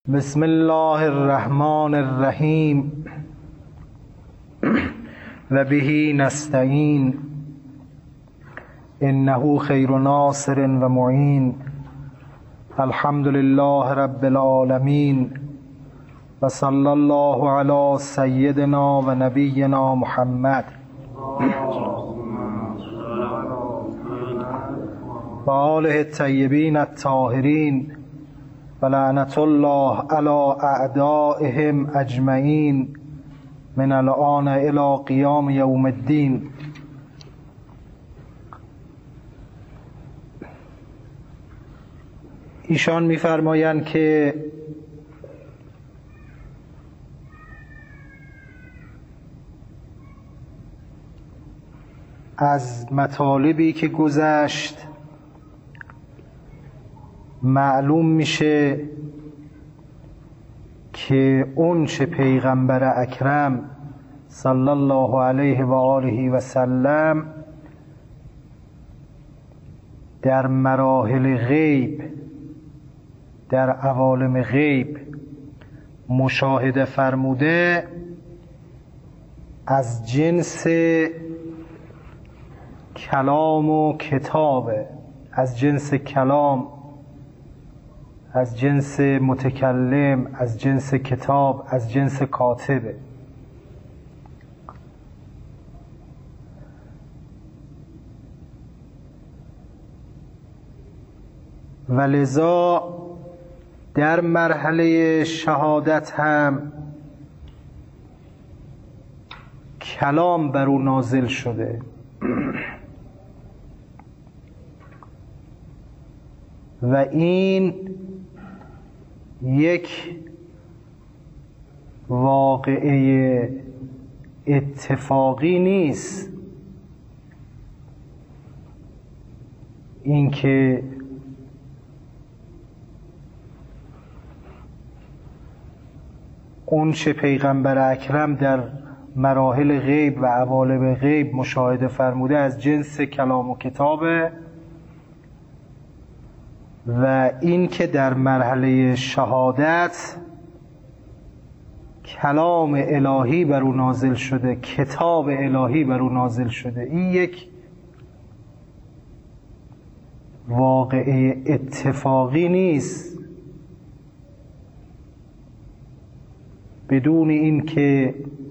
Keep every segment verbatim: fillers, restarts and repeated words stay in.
بسم الله الرحمن الرحیم و به نستعین انه خیر ناصر و معین. الحمد لله رب العالمین و صلی الله علی سیدنا و نبینا محمد و آله الطیبین الطاهرین و لعنت الله علی اعدائهم اجمعین من الآن الی قیام یوم الدین. ایشان می‌فرمایند که از مطالبی که گذشت معلوم میشه که اون چه پیغمبر اکرم صلی الله علیه و آله و سلم در مراحل غیب، در عوالم غیب مشاهده فرموده از جنس کلام و کتابه، از جنس کلام، از جنس متکلم، از جنس کتاب، از جنس کاتبه. و لذا در مرحله شهادت هم کلام بر او نازل شده و این یک واقعه اتفاقی نیست، اینکه اون چه پیغمبر اکرم در مراحل غیب و عوالم غیب مشاهده فرموده از جنس کلام و کتابه و این که در مرحله شهادت کلام الهی بر او نازل شده، کتاب الهی بر او نازل شده. این یک واقعه اتفاقی نیست بدون این که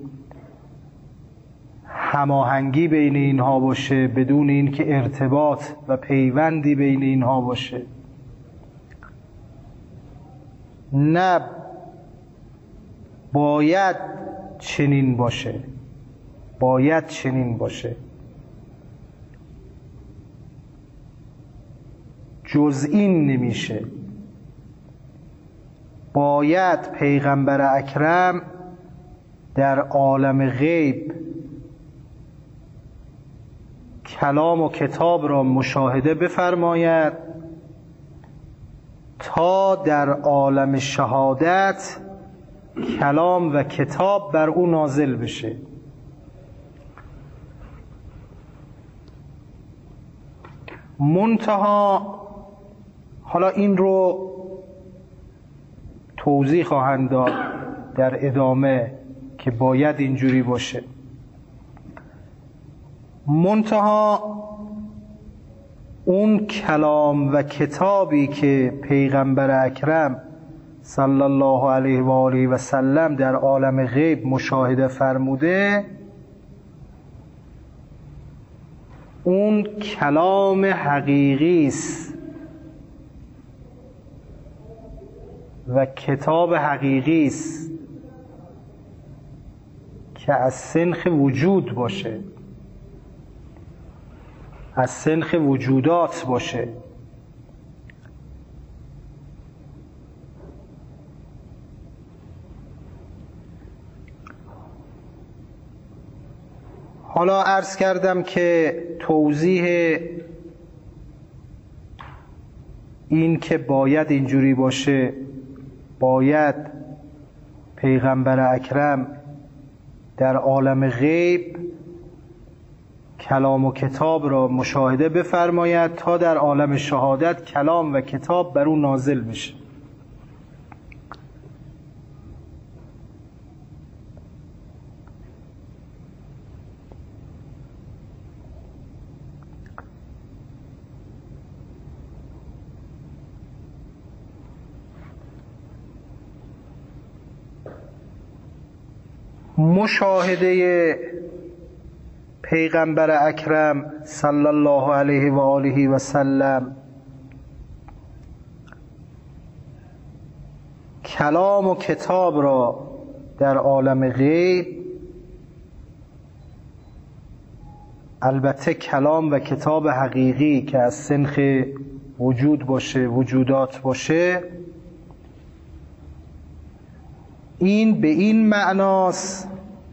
هماهنگی بین اینها باشه، بدون این که ارتباط و پیوندی بین اینها باشه. نه باید چنین باشه، باید چنین باشه. جز این نمیشه. باید پیغمبر اکرم در عالم غیب کلام و کتاب را مشاهده بفرماید تا در عالم شهادت کلام و کتاب بر او نازل بشه. منتها حالا این رو توضیح خواهند داد در ادامه که باید اینجوری باشه. منتها اون کلام و کتابی که پیغمبر اکرم صلی الله علیه و آله و سلم در عالم غیب مشاهده فرموده، اون کلام حقیقی است و کتاب حقیقی است که از سنخ وجود باشه، از سنخ وجودات باشه. حالا عرض کردم که توضیح این که باید اینجوری باشه، باید پیغمبر اکرم در عالم غیب کلام و کتاب را مشاهده بفرماید تا در عالم شهادت کلام و کتاب بر او نازل بشه. مشاهده پیغمبر اکرم صلی الله علیه و آله و سلم، کلام و کتاب را در عالم غیب، البته کلام و کتاب حقیقی که از سنخ وجود باشه، وجودات باشه، این به این معناست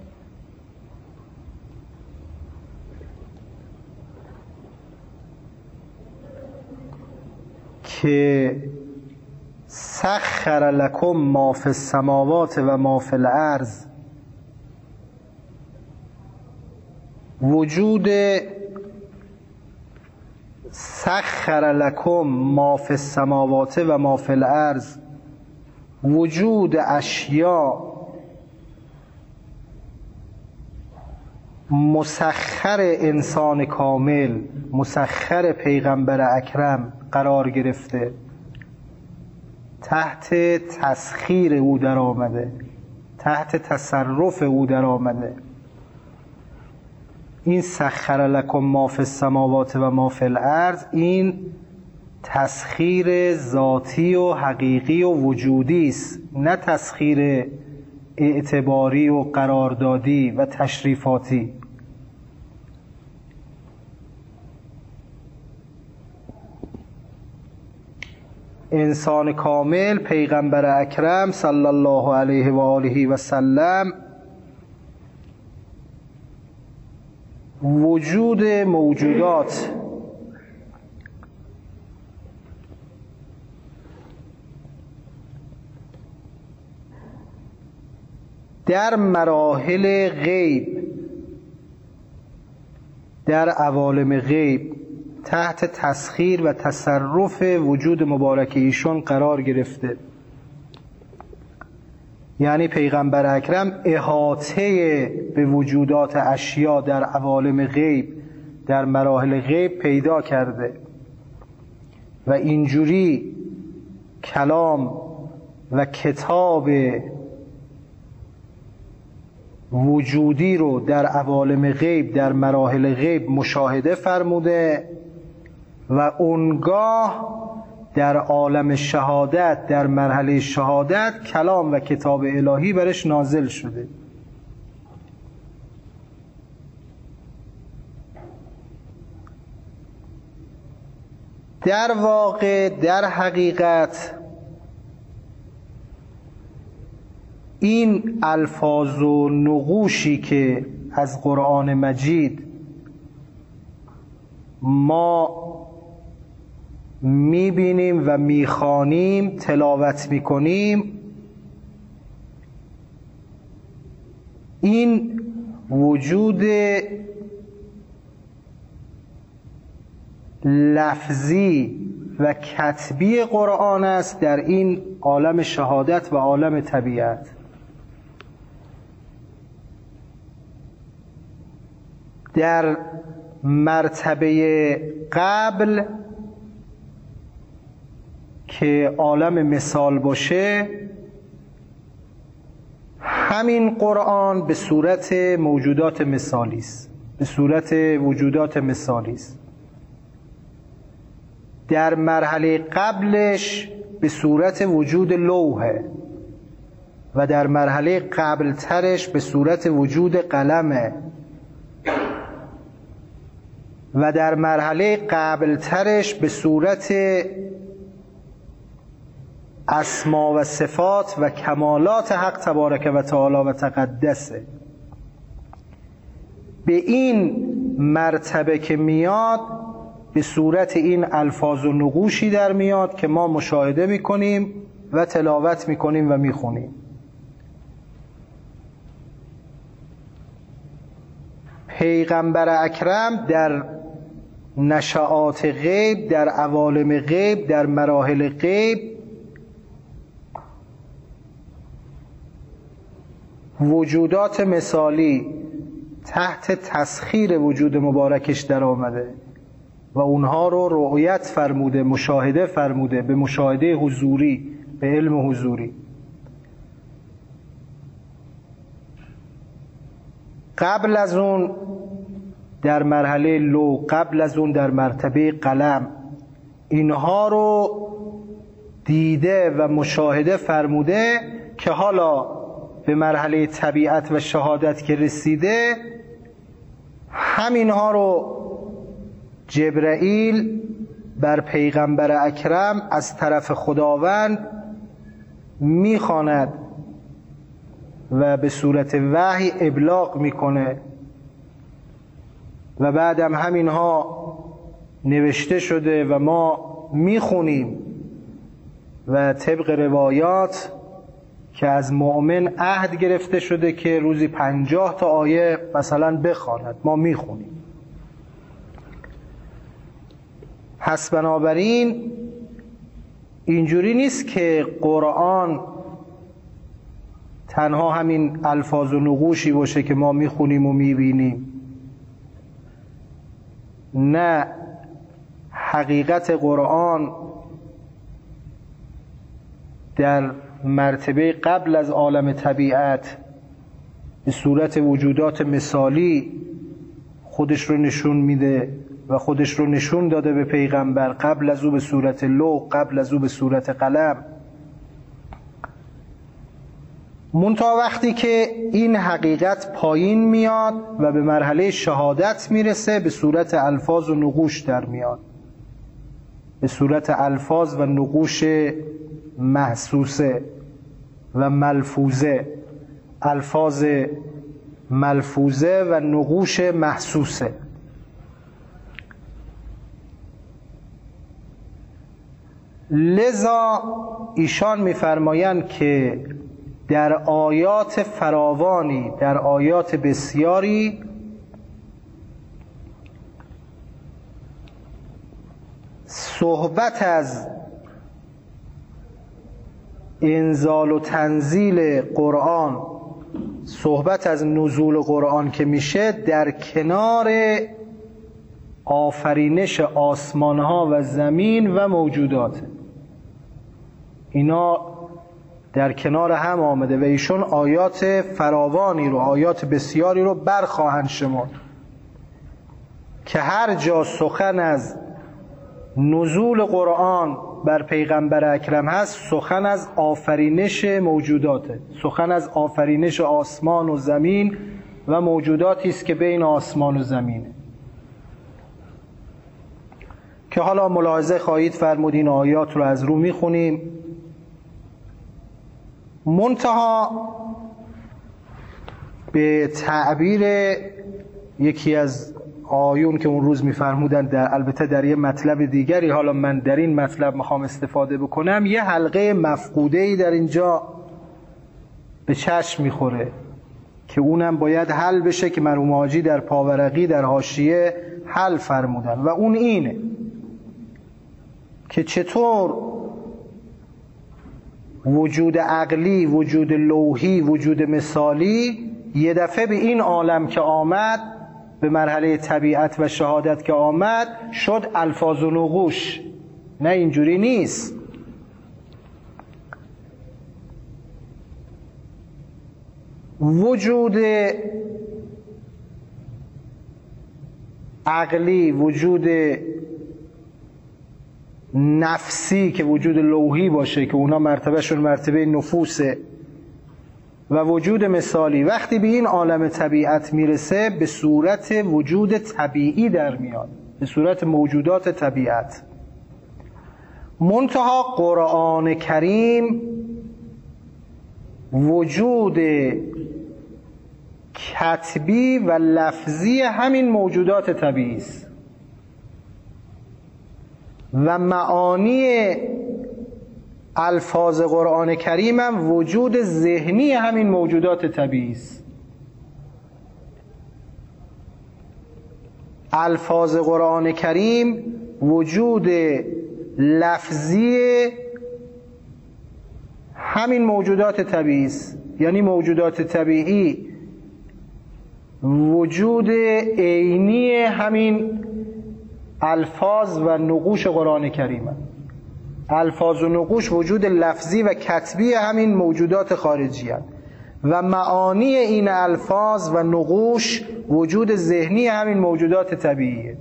که سخر لکم ما فی السماوات و ما فی الارض، وجود سخر لکم ما فی السماوات و ما فی الارض، وجود اشیاء مسخر انسان کامل، مسخر پیغمبر اکرم قرار گرفته، تحت تسخیر او در آمده، تحت تصرف او در آمده. این سخر لکم ما فی السماوات و ما فی الارض، این تسخیر ذاتی و حقیقی و وجودی است، نه تسخیر اعتباری و قراردادی و تشریفاتی. انسان کامل پیغمبر اکرم صلی الله علیه و آله و سلم وجود موجودات در مراحل غیب، در عوالم غیب تحت تسخیر و تصرف وجود مبارک ایشون قرار گرفته. یعنی پیغمبر اکرم احاطه به وجودات اشیا در عوالم غیب، در مراحل غیب پیدا کرده و اینجوری کلام و کتاب وجودی رو در عوالم غیب، در مراحل غیب مشاهده فرموده و اونگاه در عالم شهادت، در مرحله شهادت کلام و کتاب الهی برش نازل شده. در واقع، در حقیقت این الفاظ و نقوشی که از قرآن مجید ما میبینیم و میخوانیم، تلاوت میکنیم، این وجود لفظی و کتبی قرآن است در این عالم شهادت و عالم طبیعت. در مرتبه قبل که عالم مثال باشه، همین قرآن به صورت موجودات مثالی است، به صورت وجودات مثالی است. در مرحله قبلش به صورت وجود لوحه و در مرحله قبل ترش به صورت وجود قلمه و در مرحله قبل ترش به صورت اسما و صفات و کمالات حق تبارک و تعالی و تقدسه. به این مرتبه که میاد به صورت این الفاظ و نقوشی در میاد که ما مشاهده میکنیم و تلاوت میکنیم و میخونیم. پیغمبر اکرم در نشآت غیب، در عوالم غیب، در مراحل غیب وجودات مثالی تحت تسخیر وجود مبارکش در آمده و اونها رو رؤیت فرموده، مشاهده فرموده، به مشاهده حضوری، به علم حضوری. قبل از اون در مرحله لو، قبل از اون در مرتبه قلم، اینها رو دیده و مشاهده فرموده که حالا به مرحله طبیعت و شهادت که رسیده، همینها رو جبرائیل بر پیغمبر اکرم از طرف خداوند میخواند و به صورت وحی ابلاغ میکنه و بعدم همینها نوشته شده و ما میخونیم و طبق روایات که از مؤمن عهد گرفته شده که روزی پنجاه تا آیه مثلا بخواند، ما میخونیم. پس بنابراین اینجوری نیست که قرآن تنها همین الفاظ و نقوشی باشه که ما میخونیم و میبینیم. نه، حقیقت قرآن در مرتبه قبل از عالم طبیعت به صورت وجودات مثالی خودش رو نشون میده و خودش رو نشون داده به پیغمبر، قبل از او به صورت لوح، قبل از او به صورت قلم. منتها وقتی که این حقیقت پایین میاد و به مرحله شهادت میرسه، به صورت الفاظ و نقوش در میاد، به صورت الفاظ و نقوش محسوسه و ملفوظه، الفاظ ملفوظه و نقوش محسوسه. لذا ایشان میفرمایند که در آیات فراوانی، در آیات بسیاری صحبت از انزال و تنزیل قرآن، صحبت از نزول قرآن که میشه در کنار آفرینش آسمانها و زمین و موجودات، اینا در کنار هم آمده و ایشون آیات فراوانی رو، آیات بسیاری رو برخواهند شمرد که هر جا سخن از نزول قرآن بر پیغمبر اکرم هست، سخن از آفرینش موجوداته، سخن از آفرینش آسمان و زمین و موجوداتی است که بین آسمان و زمینه، که حالا ملاحظه خواهید فرمود این آیات رو از رو میخونیم. منتها به تعبیر یکی از آیون که اون روز میفرمودن، در البته در یه مطلب دیگری، حالا من در این مطلب میخوام استفاده بکنم، یه حلقه مفقوده‌ای در اینجا به چشم میخوره که اونم باید حل بشه، که مرحوم حاجی در پاورقی در حاشیه حل فرمودن، و اون اینه که چطور وجود عقلی، وجود لوحی، وجود مثالی یه دفعه به این عالم که آمد، به مرحله طبیعت و شهادت که آمد، شد الفاظ و نقوش. نه، اینجوری نیست. وجود عقلی، وجود نفسی که وجود لوحی باشه که اونا مرتبهشون مرتبه نفوسه، و وجود مثالی وقتی به این عالم طبیعت میرسه به صورت وجود طبیعی در میاد، به صورت موجودات طبیعت. منتها قرآن کریم وجود کتبی و لفظی همین موجودات طبیعی است و معانی الفاظ قرآن کریم هم وجود ذهنی همین موجودات طبیعی است. الفاظ قرآن کریم وجود لفظی همین موجودات طبیعی است، یعنی موجودات طبیعی وجود عینی همین الفاظ و نقوش قرآن کریم هست. الفاظ و نقوش وجود لفظی و کتبی همین موجودات خارجی هست. و معانی این الفاظ و نقوش وجود ذهنی همین موجودات طبیعیه.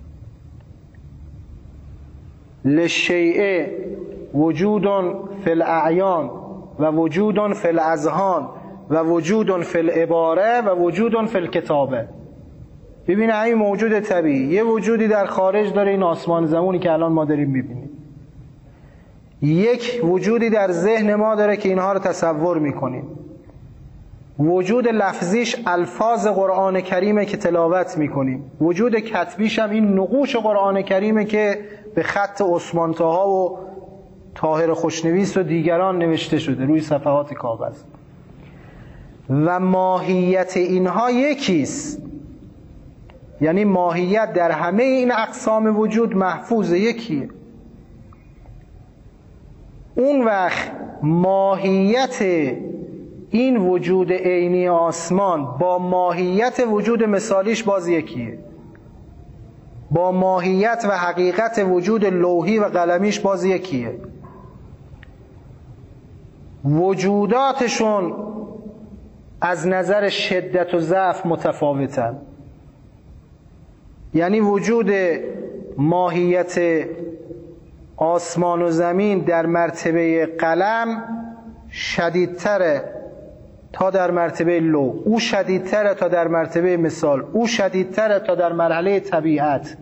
للشیء وجود فی الاعیان و وجود فی الاذهان و وجود فی العباره و وجود فی الکتابه. ببینه همین موجود طبیعی یه وجودی در خارج داره، این آسمان زمانی که الان ما داریم میبینیم. یک وجودی در ذهن ما داره که اینها رو تصور میکنیم. وجود لفظیش الفاظ قرآن کریمه که تلاوت میکنیم. وجود کتبیش هم این نقوش قرآن کریمه که به خط عثمان طاها و طاهر خوشنویس و دیگران نوشته شده روی صفحات کاغذ. و ماهیت اینها یکیست، یعنی ماهیت در همه این اقسام وجود محفوظ یکیه. اون وقت ماهیت این وجود عینی آسمان با ماهیت وجود مثالیش باز یکیه، با ماهیت و حقیقت وجود لوحی و قلمیش باز یکیه. وجوداتشون از نظر شدت و ضعف متفاوتن. یعنی وجود ماهیت آسمان و زمین در مرتبه قلم شدیدتره تا در مرتبه لوح، او شدیدتره تا در مرتبه مثال، او شدیدتره تا در مرحله طبیعت.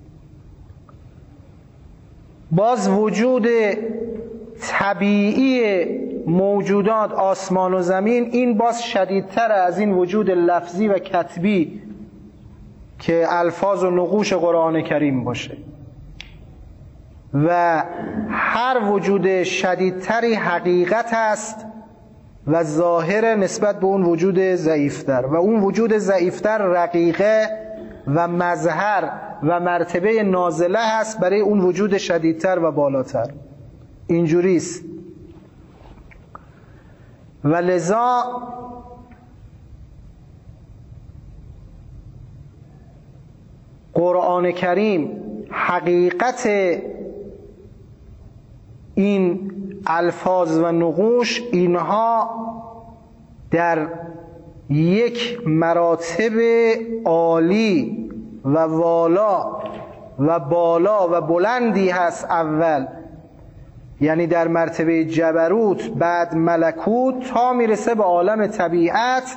باز وجود طبیعی موجودات آسمان و زمین این باز شدیدتره از این وجود لفظی و کتبی که الفاظ و نقوش قرآن کریم باشه. و هر وجود شدیدتری حقیقت است و ظاهر نسبت به اون وجود ضعیفتر، و اون وجود ضعیفتر رقیقه و مظهر و مرتبه نازله هست برای اون وجود شدیدتر و بالاتر. اینجوریست. و لذا قرآن کریم حقیقت این الفاظ و نقوش اینها در یک مراتب عالی و والا و بالا و بلندی هست. اول یعنی در مرتبه جبروت، بعد ملکوت، تا میرسه به عالم طبیعت،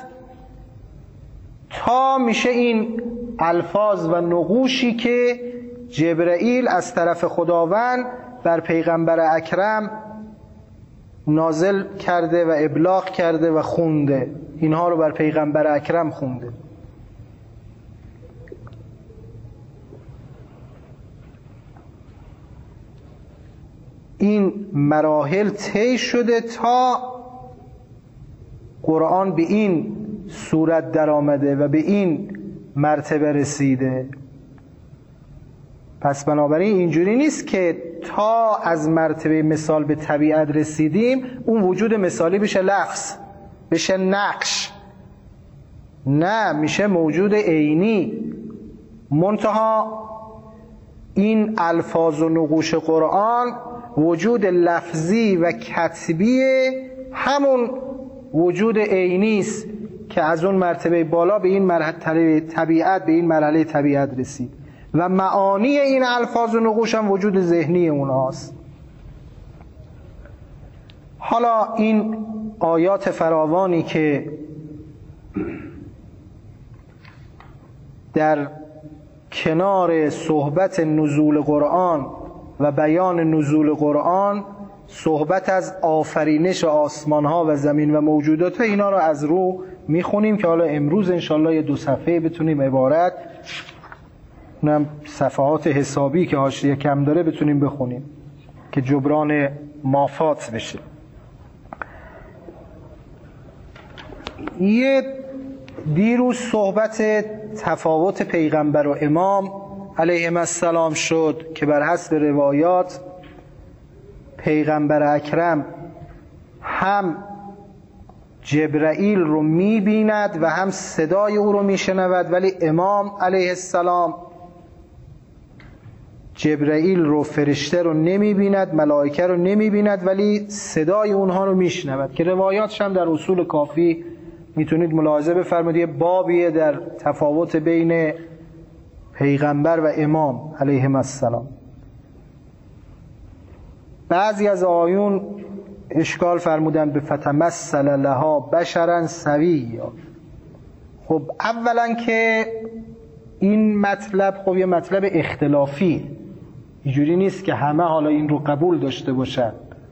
تا میشه این الفاظ و نقوشی که جبرائیل از طرف خداوند بر پیغمبر اکرم نازل کرده و ابلاغ کرده و خونده. اینها رو بر پیغمبر اکرم خونده. این مراحل طی شده تا قرآن به این صورت در آمده و به این مرتبه رسیده. پس بنابراین اینجوری نیست که تا از مرتبه مثال به طبیعت رسیدیم اون وجود مثالی بشه لفظ، بشه نقش. نه، میشه موجود عینی. منتها این الفاظ و نقوش قرآن وجود لفظی و کتبی همون وجود عینی است که از اون مرتبه بالا به این مرحله طبیعت، به این مرحله طبیعت رسید. و معانی این الفاظ و نقوش هم وجود ذهنی اونهاست. حالا این آیات فراوانی که در کنار صحبت نزول قرآن و بیان نزول قرآن صحبت از آفرینش آسمان ها و زمین و موجودات، اینا رو از رو میخونیم که حالا امروز انشالله یه دو صفحه بتونیم عبارت، اونم صفحات حسابی که حاشیه کم داره، بتونیم بخونیم که جبران مافات بشه. یه دیروز صحبت تفاوت پیغمبر و امام علیهم السلام شد که بر حسب روایات پیغمبر اکرم هم جبرائیل رو می‌بیند و هم صدای او رو میشنود، ولی امام علیه السلام جبرائیل رو، فرشته رو نمی‌بیند، ملائکه رو نمی‌بیند، ولی صدای اونها رو میشنود که روایاتش هم در اصول کافی میتونید ملاحظه بفرمایید یه بابیه در تفاوت بین پیغمبر و امام علیهم السلام. بعضی از آیون اشکال فرمودن به فتمثل لها بشرا سویا. خب اولا که این مطلب خب یه مطلب اختلافی، اینجوری نیست که همه حالا این رو قبول داشته باشن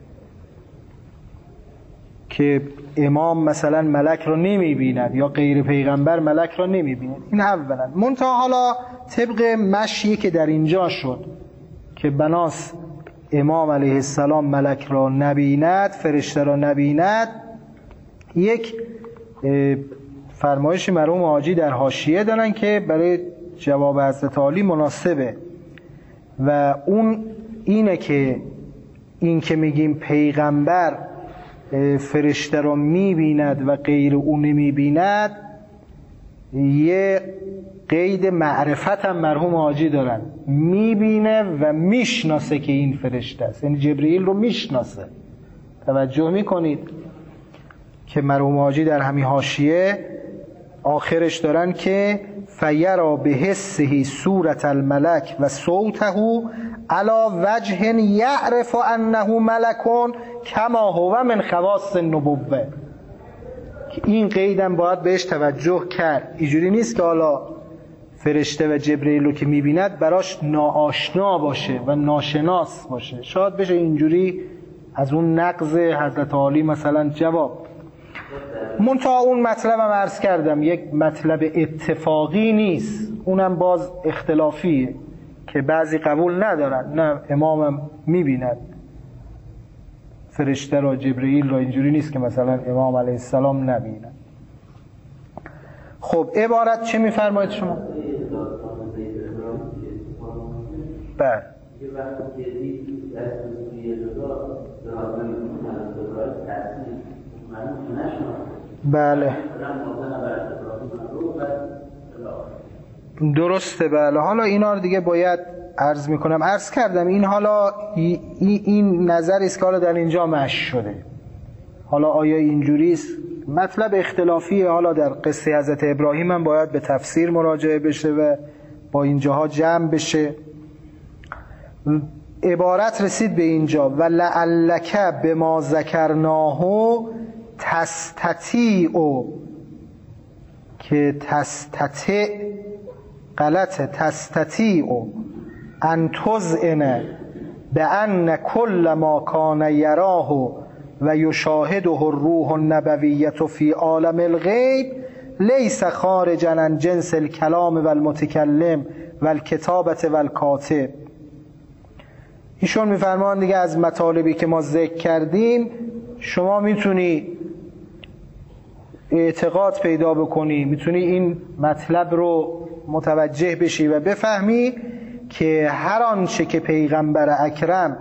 که امام مثلا ملک رو نمی بیند یا غیر پیغمبر ملک رو نمی بیند. این اولا. منتها حالا طبق مشیی که در اینجا شد که بناس امام علیه السلام ملک را نبیند، فرشته را نبیند، یک فرمایش مرحوم حاجی در حاشیه دارن که برای جواب حضرت عالی مناسبه و اون اینه که این که میگیم پیغمبر فرشته را میبیند و غیر او نمیبیند، یه قید معرفت هم مرحوم حاجی دارن، میبینه و میشناسه که این فرشته است، یعنی جبرئیل رو میشناسه. توجه میکنید که مرحوم حاجی در همین حاشیه آخرش دارن که فیرا به حسه صورت الملک و صوته علی وجه یعرف انه ملکون کما هو من خواص النبوه. این قیدم باید بهش توجه کرد. اینجوری نیست که حالا فرشته و جبرئیل رو که میبیند براش ناآشنا باشه و ناشناس باشه. شاید بشه اینجوری از اون نقض حضرت عالی مثلا جواب. منتها اون مطلبم عرض کردم یک مطلب اتفاقی نیست، اونم باز اختلافیه که بعضی قبول ندارن نه امامم میبیند فرشته را جبرئیل را، اینجوری نیست که مثلا امام علیه السلام نبیند. خب عبارت چه میفرمایید شما؟ بله بله درسته. بله حالا اینا رو دیگه باید عرض میکنم. عرض کردم این حالا این نظر است که حالا در اینجا مشی شده. حالا آیا اینجوری است؟ مطلب اختلافیه. حالا در قصه حضرت ابراهیم هم باید به تفسیر مراجعه بشه و با اینجاها جمع بشه. عبارت رسید به اینجا و لعلک بما ذکرناه تستطیع، که تستطیع غلطه، تستطیع ان تذعن بان کل ما کان یراه و یشاهده الروح النبویة فی عالم الغیب لیس خارجا عن جنس الکلام و المتکلم و الکتابة و الکاتب. ایشون میفرمان دیگه از مطالبی که ما ذکر کردیم شما میتونی اعتقاد پیدا بکنی، میتونی این مطلب رو متوجه بشی و بفهمی که هر آنچه که پیغمبر اکرم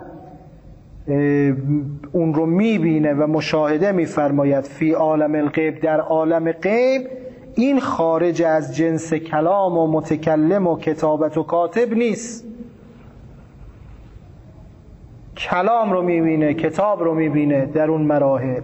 اون رو میبینه و مشاهده میفرماید فی عالم الغیب، در عالم غیب، این خارج از جنس کلام و متکلم و کتابت و کاتب نیست. کلام رو میبینه، کتاب رو میبینه در اون مراحل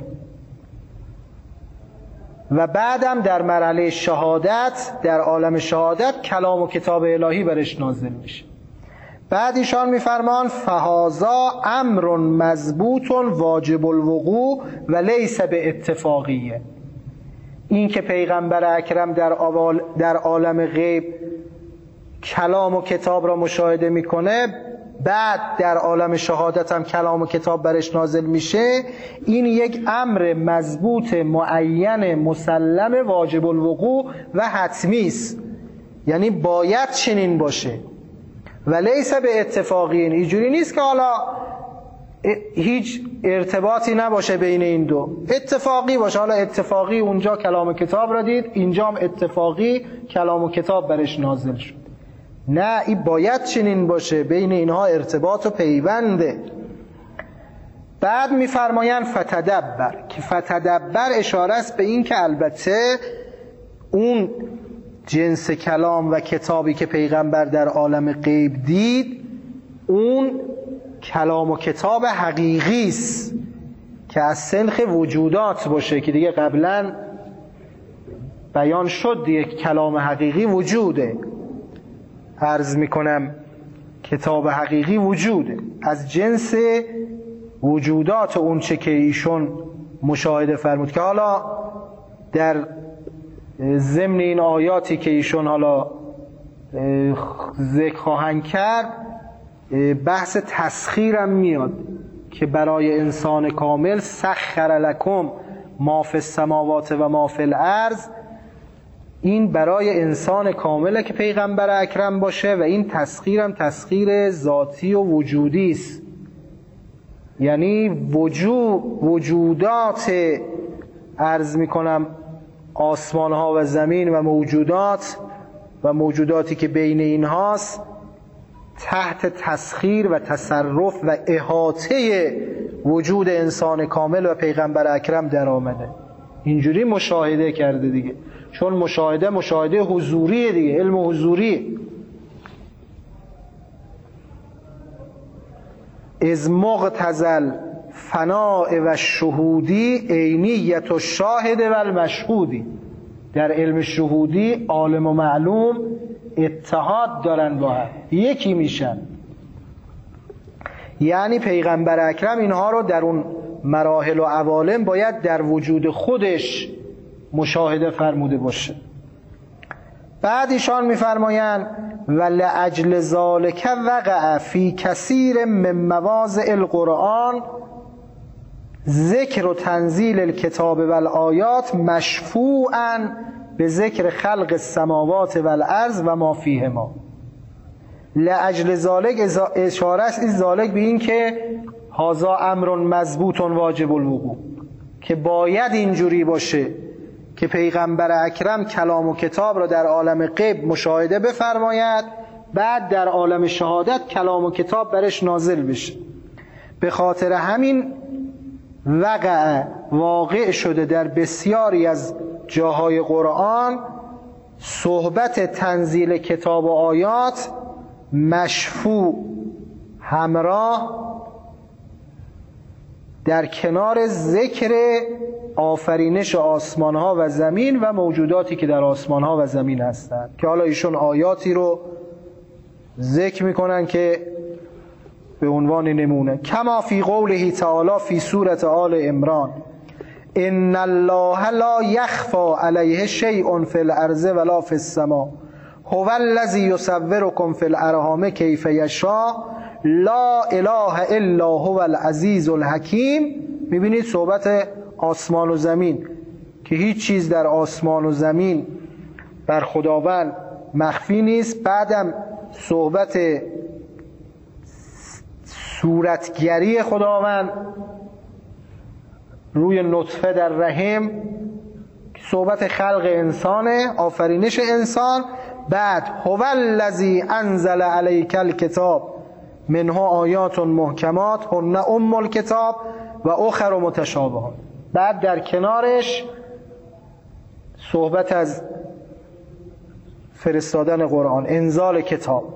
و بعدم در مرحله شهادت، در عالم شهادت کلام و کتاب الهی برش نازل میشه. بعد ایشان میفرمان فهذا امر مضبوط واجب الوقوع و لیس به اتفاقیه. این که پیغمبر اکرم در, در عالم غیب کلام و کتاب را مشاهده میکنه، بعد در عالم شهادت هم کلام و کتاب برش نازل میشه، این یک امر مضبوط معین مسلم واجب الوقوع و حتمی است، یعنی باید چنین باشه و لیس به اتفاقی. اینجوری نیست که حالا هیچ ارتباطی نباشه بین این دو، اتفاقی باشه. حالا اتفاقی اونجا کلام و کتاب را دید، اینجا هم اتفاقی کلام و کتاب برش نازل شد. نه، این باید چنین باشه، بین اینها ارتباط و پیونده. بعد میفرمایند فتدبر، که فتدبر اشاره است به این که البته اون جنس کلام و کتابی که پیغمبر در عالم غیب دید اون کلام و کتاب حقیقی است که از سنخ وجودات باشه، که دیگه قبلا بیان شد یک کلام حقیقی وجوده. عرض میکنم کتاب حقیقی وجوده، از جنس وجودات اون چه که ایشون مشاهده فرمود، که حالا در ضمن این آیاتی که ایشون حالا ذکر خواهند کرد بحث تسخیرم میاد که برای انسان کامل سخر لکم ما فی السماوات و ما فی الارض، این برای انسان کامله که پیغمبر اکرم باشه و این تسخیرم تسخیر ذاتی و وجودی است. یعنی وجود وجودات عرض میکنم آسمان ها و زمین و موجودات و موجوداتی که بین اینهاست تحت تسخیر و تصرف و احاطه وجود انسان کامل و پیغمبر اکرم در آمده. اینجوری مشاهده کرده دیگه، چون مشاهده مشاهده حضوریه دیگه، علم حضوریه. از مقتضل فناء و شهودی عینیت و شاهد و المشهودی. در علم شهودی عالم و معلوم اتحاد دارن با هم، یکی میشن. یعنی پیغمبر اکرم اینها رو در اون مراحل و عوالم باید در وجود خودش مشاهده فرموده باشه. بعد ایشان میفرمایند ولعجل ذالک وقع فی کثیر من مواضع القرآن ذکر و تنزیل الکتاب و الآیات مشفوعا به ذکر خلق السماوات و الارض و ما فیهما. لعجل ذالک اشاره است این ذالک به این که هذا امر مضبوط واجب الوقوع، که باید اینجوری باشه که پیغمبر اکرم کلام و کتاب را در عالم غیب مشاهده بفرماید، بعد در عالم شهادت کلام و کتاب برش نازل بشه. به خاطر همین وقع واقع شده در بسیاری از جاهای قرآن صحبت تنزیل کتاب و آیات مشفوع همراه در کنار ذکر آفرینش آسمان ها و زمین و موجوداتی که در آسمان ها و زمین هستند، که حالا ایشون آیاتی رو ذکر میکنن که به عنوان نمونه کما فی قوله تعالی فی سورة آل عمران ان الله لا یخفی علیه شیء فی الارض ولا فی السماء هو الذی یصورکم فی الارحام کیف یشاء لا اله الا هو العزیز الحکیم. میبینید صحبت آسمان و زمین که هیچ چیز در آسمان و زمین بر خداوند مخفی نیست. بعدم صحبت صورتگری خداوند روی نطفه در رحم، صحبت خلق انسانه، آفرینش انسان. بعد هو الذی انزل علیک الکتاب منه آیات محکمات هن ام الکتاب و اخر متشابهات. بعد در کنارش صحبت از فرستادن قرآن، انزال کتاب.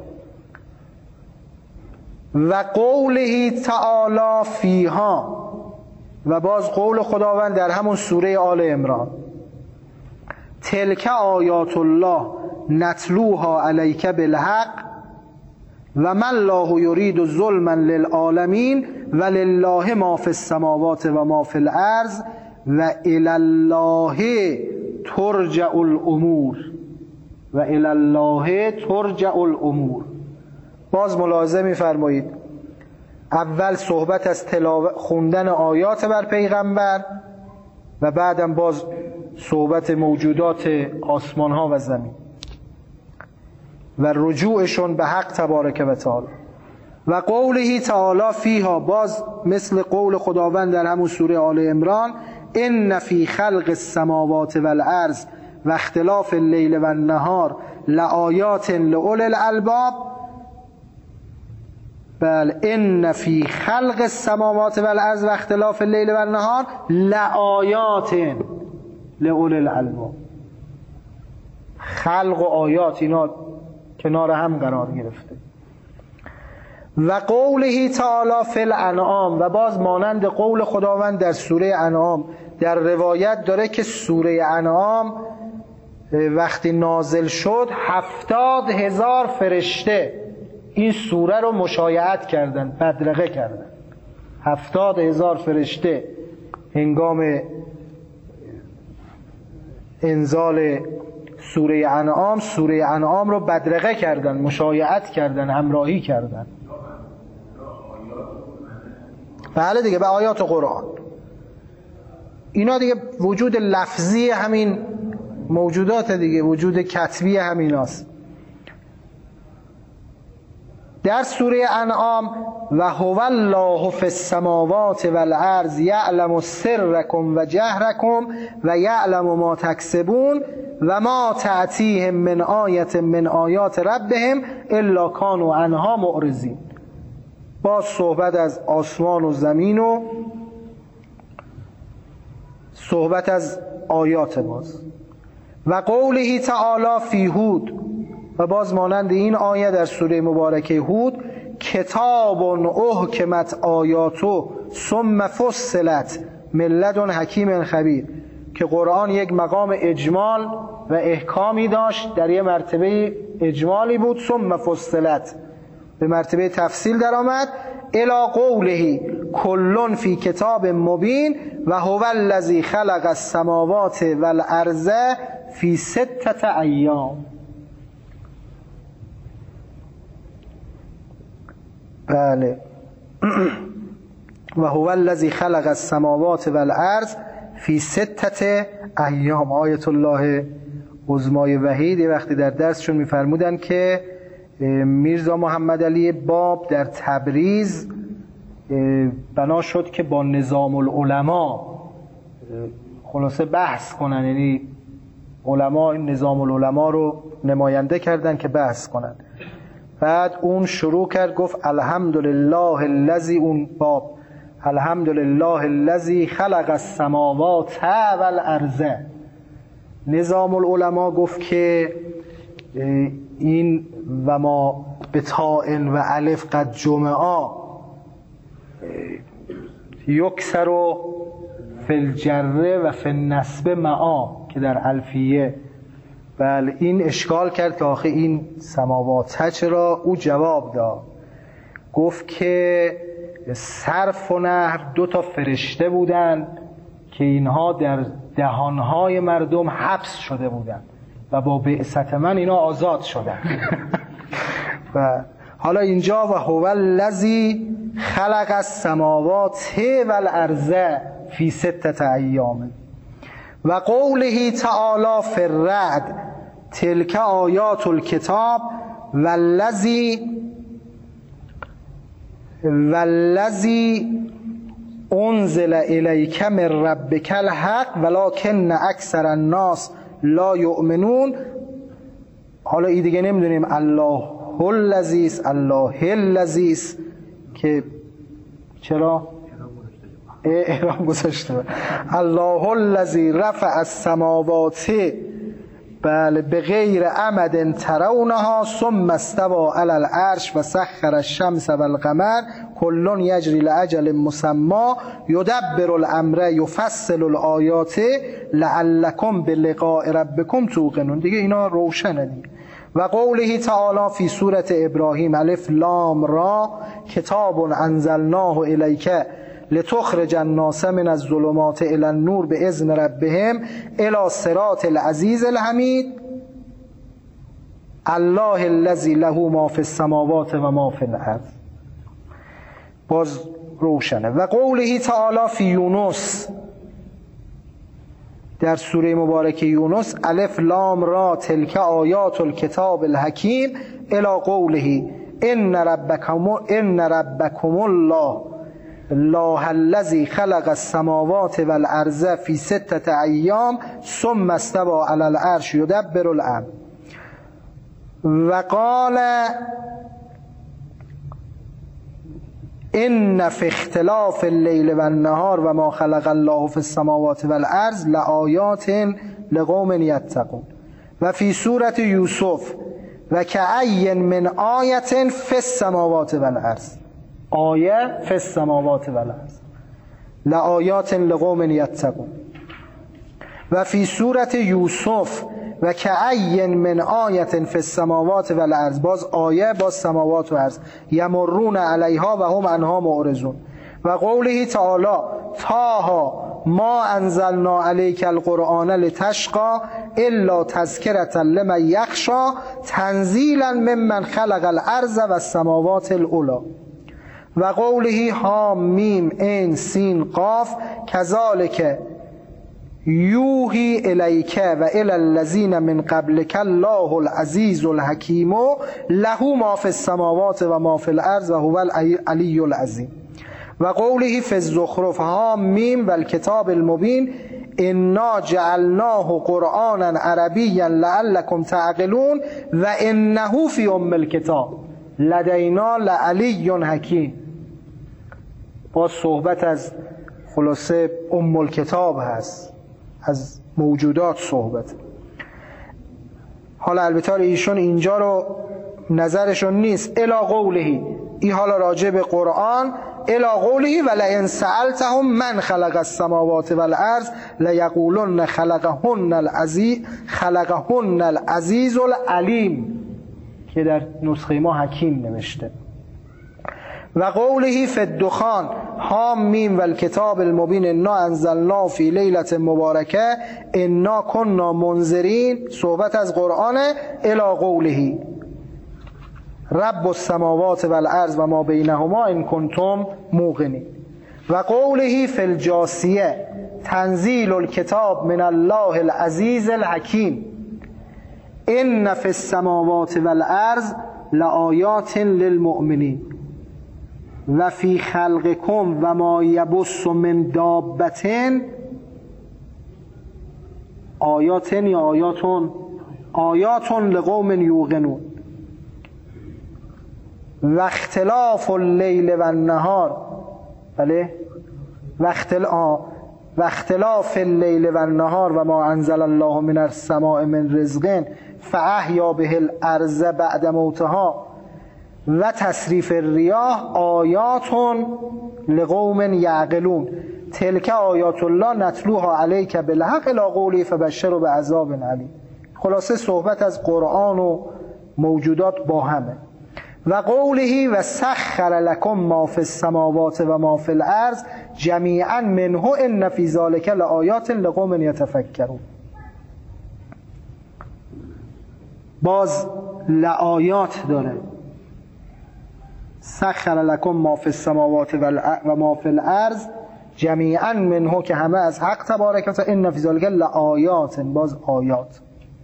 و قوله تعالی فیها، و باز قول خداوند در همون سوره آل عمران تلک آیات الله نتلوها علیک بالحق و من الله یرید ظلما للعالمین و لله ما فی السماوات و ما فی الارض و الی الله ترجع الامور و الی الله ترجع الامور. باز ملاحظه می‌فرمایید اول صحبت از تلاوت خوندن آیات بر پیغمبر و بعدم باز صحبت موجودات آسمان ها و زمین و رجوعشون به حق تبارک و تعالی. و قوله تعالی فیها، باز مثل قول خداوند در همون سوره آل عمران ان فی خلق السماوات والارض و اختلاف اللیل و النهار لآیات لأولی الالباب. بل ان فی خلق السماوات والارض و اختلاف اللیل و النهار لآیات لأولی الالباب. خلق و آیات اینا کنار هم قرار گرفته. و قوله تعالی فی الانعام، و باز مانند قول خداوند در سوره انعام در روایت داره که سوره انعام وقتی نازل شد هفتاد هزار فرشته این سوره رو مشایعت کردن، بدرقه کردن. هفتاد هزار فرشته هنگام انزال سوره انعام سوره انعام رو بدرقه کردن، مشایعت کردن، همراهی کردن. بله دیگه، به آیات قرآن. اینا دیگه وجود لفظی همین موجودات دیگه، وجود کتبی همین هست. در سوره انعام و هو الله فی السماوات والارض یعلم سرکم و جهرکم و یعلم ما تکسبون و ما تأتیهم من آیت من آیات ربهم الا کانوا عنها معرضین. باز صحبت از آسمان و زمین و صحبت از آیات باز. و قوله تعالی فی هود، و باز مانند این آیه در سوره مبارکه هود، کتاب احکمت آیاتو ثم فصلت من لدن حکیم خبیر، که قرآن یک مقام اجمال و احکامی داشت، در یک مرتبه اجمالی بود، ثم فصلت به مرتبه تفصیل در آمد. الی قوله کلون فی کتاب مبین و هو الذی خلق السماوات والارض فی ستة ایام. بله و هو الذی خلق السماوات والارض فی ستة ایام. آیت الله عظمای وحید یه وقتی در درسشون میفرمودن که میرزا محمد علی باب در تبریز بنا شد که با نظام العلماء خلاصه بحث کنن، یعنی علما نظام العلماء رو نماینده کردن که بحث کنن. بعد اون شروع کرد گفت الحمدلله الذی، اون باب الحمدلله الذی خلق السماوات والارض. نظام العلماء گفت که این و ما به تاء و الف قد جمعا یکسر و فی الجره و فی النصب معا که در الفیه. بله این اشکال کرد که آخه این سماوات چرا؟ او جواب داد، گفت که صرف و نحو دو تا فرشته بودن که اینها در دهانهای مردم حبس شده بودن و با بعثت من اینا آزاد شدن. و حالا اینجا و هو الذی خلق السماوات والارض فی ستة ایام و قوله تعالی فی الرعد تلک آیات الکتاب والذی والذی انزل الیک من ربک الحق ولکن اکثر الناس لا یؤمنون. حالا این دیگه نمیدونیم الله الذی است الله الذی است که چرا احرام گذاشته. الله الذی رفع السماوات بله بغیر عمد ترونها ثم استوى علی العرش و سخر الشمس والقمر کل یجری لاجل مسمى یدبر الامر یفصل الآیات لعلکم بلقاء ربکم توقنون. دیگه اینا روشنه دیگه. و قوله تعالی فی سورة ابراهیم الف لام را کتاب انزلناه الیک لتخرج الناس من الظلمات الی النور باذن ربهم الی صراط العزیز الحمید الله الذی له ما فی السماوات و ما فی الارض. باز روشنه. و قوله تعالی فی یونس در سوره مبارکه یونس الف لام را تلک آیات الکتاب الحکیم الی قوله ان ربکم ان ربکم الله الله الذی خلق السماوات والارض فی ستة ایام ثم استوى علی العرش یدبر الامر. و قال ان فی اختلاف اللیل و النهار و ما خلق الله فی السماوات والارض لآیات لقوم یتقون. و فی سورة یوسف و کأی من آیت فی السماوات والارض آیه فی السماوات والارض لآیات لقوم یتقون. و فی سورة یوسف و کأی من آیة فی السماوات و الارض، باز آیه باز سماوات و ارض، یمرون علیها و هم عنها معرضون. و قوله تعالی طه ما انزلنا علیک القرآن لتشقى الا تذکرة لمن یخشی تنزیلا ممن خلق الارض و السماوات العلی. و قوله حم میم عین سین قاف کذالک یوحی الیک و الی الذین من قبلک الله العزیز الحکیم له ما فی السماوات و ما فی الارض و هو العلی العظیم. و قوله فی الزخرف حم میم و الکتاب المبین انا جعلناه قرآنا عربیا لعلکم تعقلون و انه فی ام الکتاب لدینا لعلی حکیم. با صحبت از خلاصه ام الکتاب هست، از موجودات صحبت. حالا البته ایشون اینجا رو نظرشون نیست الی قوله، این حالا راجع به قرآن الی قوله ولئن سألتهم من خلق السماوات والارض لیقولن خلقهن العزیز خلقهن العزیز العلیم که در نسخه ما حکیم نوشته. و قوله فی الدخان حم میم و الکتاب المبین انا انزلنا فی لیلة مبارکه انا کنا منذرین، صحبت از قرآن الی قوله رب السماوات والارض و ما بینهما ان کنتم موقنین. و قوله فی الجاثیه تنزیل الکتاب من الله العزیز الحکیم ان فی السماوات والارض لآیات للمؤمنین و فی خلقکم و ما یبث من دابة آیات یا آیاتون آیات لقوم یوقنون. و اختلاف اللیل و النهار بله و اختلاف و اختلاف اللیل و النهار و ما انزل الله من السماء من رزق فاحیا به الارض بعد موتها و تصریف الریاح آیات لقوم یعقلون تلک آیات الله نتلوها علیک بالحق الی قوله فبشر بعذاب علیم. خلاصه صحبت از قرآن و موجودات با همه. و قوله و سخر لکم ما فی السماوات و ما فی الارض جمیعا منه ان فی ذلک لآیات لقوم یتفکرون. باز لآیات داره، سخر لکم ما فی السماوات و ما فی الارض جمیعا منه که همه از حق تبارک و تعالی ان فی ذلک لآیات، باز آیات.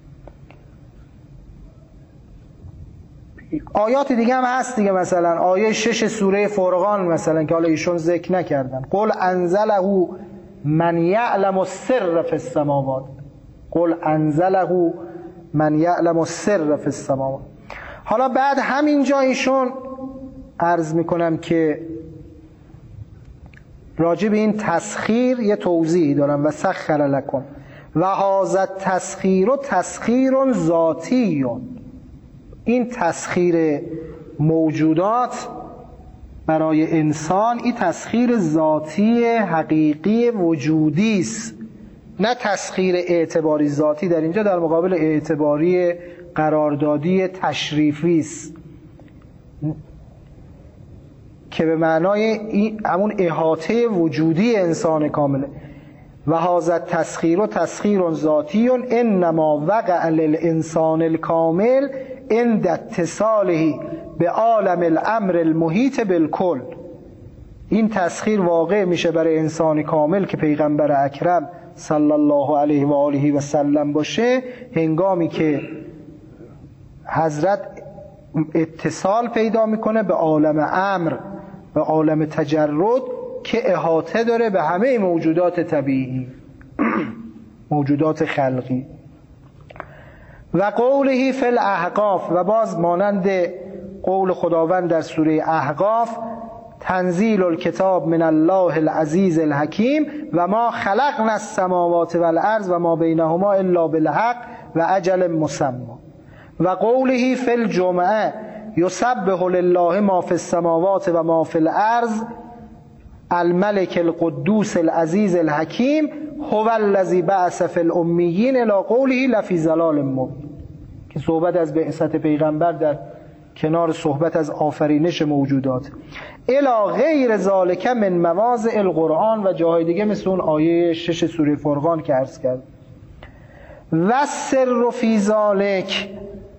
آیات دیگه هم هست دیگه، مثلا آیه شش سوره فرقان مثلا که حالا ایشون ذکر نکردن قل انزله من یعلم السر فی السماوات قل انزله من یعلم السر فی السماوات. حالا بعد همینجا ایشون عرض میکنم که راجع به این تسخیر یه توضیح دارم. و سخر لکم و هذا التسخیر تسخیر ذاتی، این تسخیر موجودات برای انسان این تسخیر ذاتی حقیقی وجودی است، نه تسخیر اعتباری ذاتی. در اینجا در مقابل اعتباری قراردادی تشریفی است که به معنای این همون احاطه وجودی انسان کامله. و هذا التسخیر تسخیر ذاتی انما وقع للانسان الکامل عند اتصاله به عالم الامر المحیط بالکل. این تسخیر واقع میشه برای انسان کامل که پیغمبر اکرم صلی الله علیه و آله و سلم باشه، هنگامی که حضرت اتصال پیدا میکنه به عالم امر، به عالم تجرد که احاطه داره به همه موجودات طبیعی موجودات خلقی. و قوله فی الاحقاف، و باز مانند قول خداوند در سوره احقاف تنزیل الکتاب من الله العزیز الحکیم و ما خلقنا السماوات والارض و ما بینهما الا بالحق و اجل مسمى. و قوله فی الجمعه یسبح لله ما فی السماوات و ما فی الارض الملك القدوس العزیز الحکیم هو الذی بعث فی الامیین الی قوله لفی ضلال مبین، که صحبت از بعثت پیغمبر در کنار صحبت از آفرینش موجودات. الی غیر ذالک من مواضع القرآن، و جاهای دیگه مثل اون آیه شش سوره فرقان که عرض کرد. و سر فی ذالک،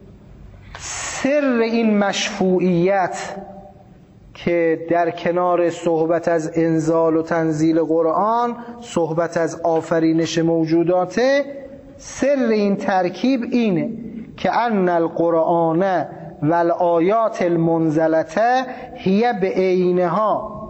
سر این مشفوعیت که در کنار صحبت از انزال و تنزیل قرآن صحبت از آفرینش موجوداته، سر این ترکیب اینه که ان القرآن و الآیات المنزلته هی به عینها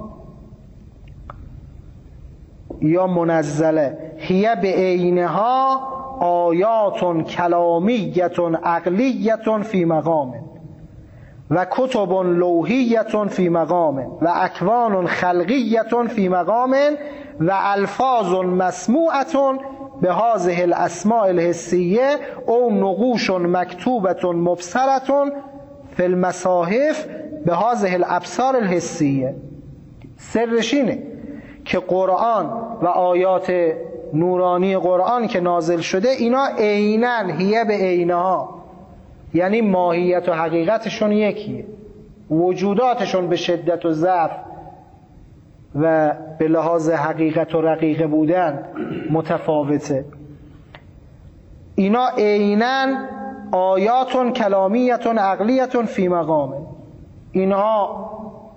یا منزله هی به عینها آیات کلامیت عقلیت فی مقام و کتب لوحیت فی مقام و اکوان خلقیت فی مقام و الفاظ مسموعه به هذه الاسماء الحسیه او نقوش مکتوبه مبصره فی المصاحف به هذه الابصار الحسیه. سرش اینه که قرآن و آیات نورانی قرآن که نازل شده اینا عیناً هیه به عینها، یعنی ماهیت و حقیقتشون یکیه، وجوداتشون به شدت و ضعف و به لحاظ حقیقت و رقیقه بودن متفاوته. اینا عیناً آیات کلامیت عقلیت فی مقام، اینها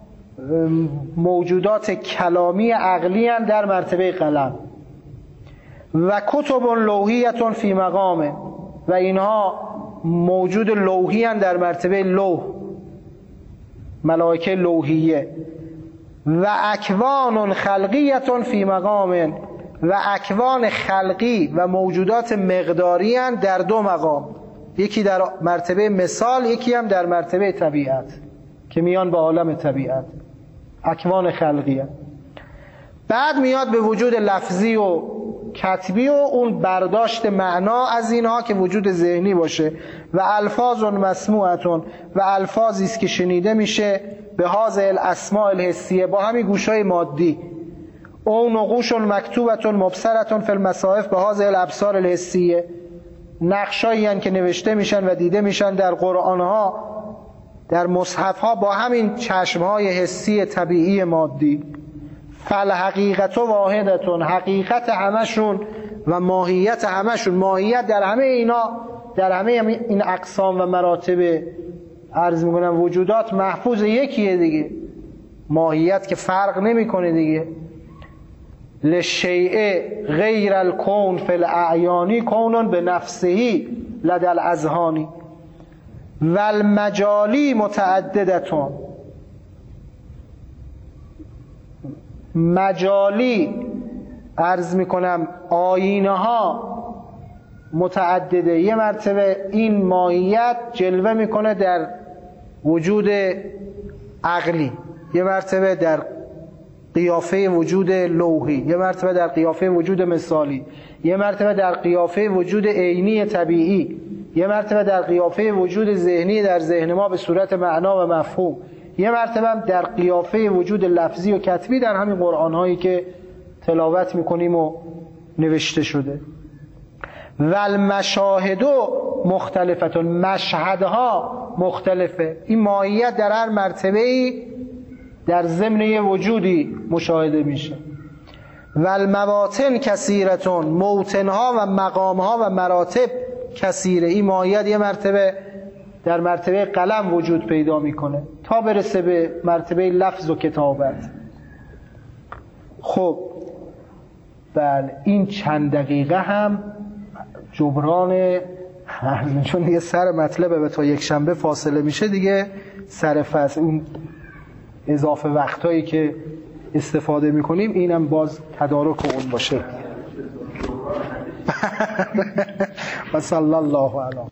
موجودات کلامی عقلی هستند در مرتبه قلم، و کتب لوحیت فی مقام، و اینها موجود لوحی هستند در مرتبه لوح، ملائکه لوحیه، و اکوان خلقیت فی مقام، و اکوان خلقی و موجودات مقداری هستند در دو مقام، یکی در مرتبه مثال، یکی هم در مرتبه طبیعت که میان به عالم طبیعت، اکوان خلقیه. بعد میاد به وجود لفظی و کتبی و اون برداشت معنا از اینها که وجود ذهنی باشه، و الفاظ مسموعتون، و الفاظی است که شنیده میشه به هذه الاسماء الحسیه، با همین گوشای مادی، او نقوش مکتوبه مبصره فی المصاحف به هذه الابصار الحسیه، نقشایی هستند که نوشته میشن و دیده میشن در قرآن ها، در مصحف ها، با همین چشم های حسی طبیعی مادی. فالحقیقت واحدتون، حقیقت همشون و ماهیت همشون، ماهیت در همه اینا، در همه این اقسام و مراتب عرض میکنم وجودات محفوظ یکیه دیگه، ماهیت که فرق نمیکنه دیگه. لشیء غیر الکون فی الاعیانی کون به نفسه لدى الاذهان و المجالی متعددتون، مجالی عرض میکنم آینه ها متعدده، یه مرتبه این ماهیت جلوه میکنه در وجود عقلی، یه مرتبه در قیافه وجود لوحی، یه مرتبه در قیافه وجود مثالی، یه مرتبه در قیافه وجود عینی طبیعی، یه مرتبه در قیافه وجود ذهنی در ذهن ما به صورت معنا و مفهوم، یه مرتبه در قیافه وجود لفظی و کتبی در همین قرآن هایی که تلاوت میکنیم و نوشته شده. و المشاهد مختلفتون، مشهدها مختلفه، این ماهیت در هر مرتبه‌ای در ضمن یه وجودی مشاهده میشه. و المواطن کثیرتون، موطنها و مقامها و مراتب کثیره، این ماهیت یه مرتبه در مرتبه قلم وجود پیدا میکنه تا برسه به مرتبه لفظ و کتابت. خب بله، این چند دقیقه هم جبران، چون دیگه سر مطلبه و تا یک شنبه فاصله میشه دیگه سر فصل، اون اضافه وقتایی که استفاده میکنیم اینم باز تدارک اون باشه. و صلی الله علیه